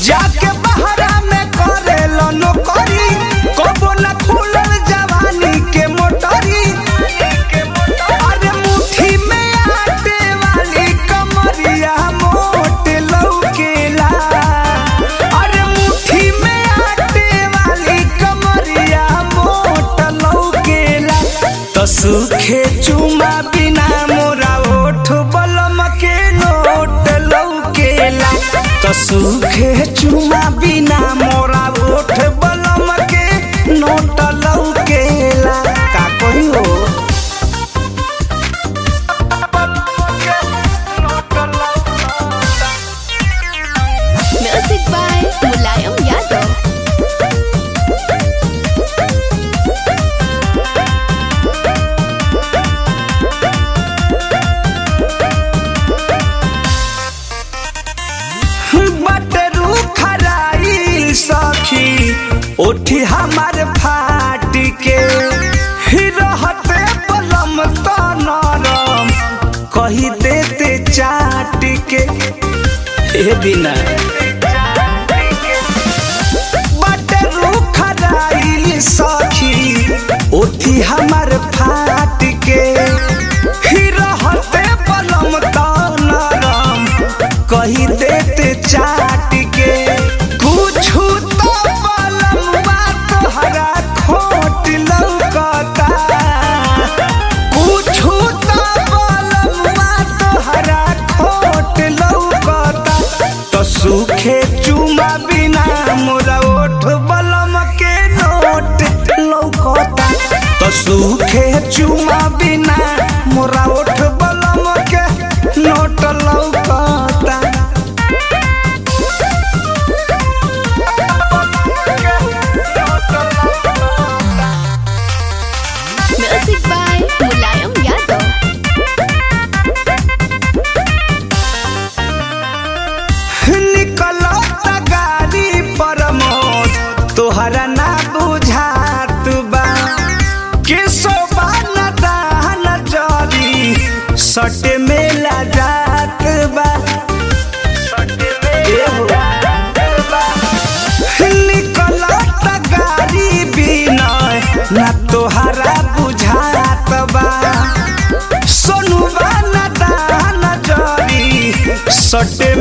जाके बहरा में करेलो नौकरी कबो न खुलल जवानी के मोटरी अरे मुट्ठी में आटे वाली कमरिया मोट लौकेला अरे मुट्ठी में आटे वाली कमरिया मोट लौकेला तो सूखे चुमा बिना मोरा ओठ बलम के नोट लौकेला तो सूखे चुमा बिना मोरा ओठ बलम के नोट लौकेला का कोई हो Music by Mulayam Yadav. बटरू खराई सखी उठी हमार फाट के रहते बलम तो नरम कही देते चाट के ए बिना बटरू खराई सखी उठी हमार फाट के रहते बलम तो नरम कही देते चाट के कुछ तो बलम्बा तोहरा खोट लौकता कुछ तो बलम्बा तोहरा खोट लौकता तो सूखे चुमा बिना मोरा ओठ बलम के नोट लौकता तो सूखे चुमा बिना मोरा ओठ बलम के नोट लौकता Music by Mulayam Yadav. निकलो गाड़ी पर मौत तोहरा ना बुझात बा के सोबा न दान जरी सट में ला जात बा निकलो गाड़ी बिना ना तोहरा बुझात बा सोनुबा न दान जरी सट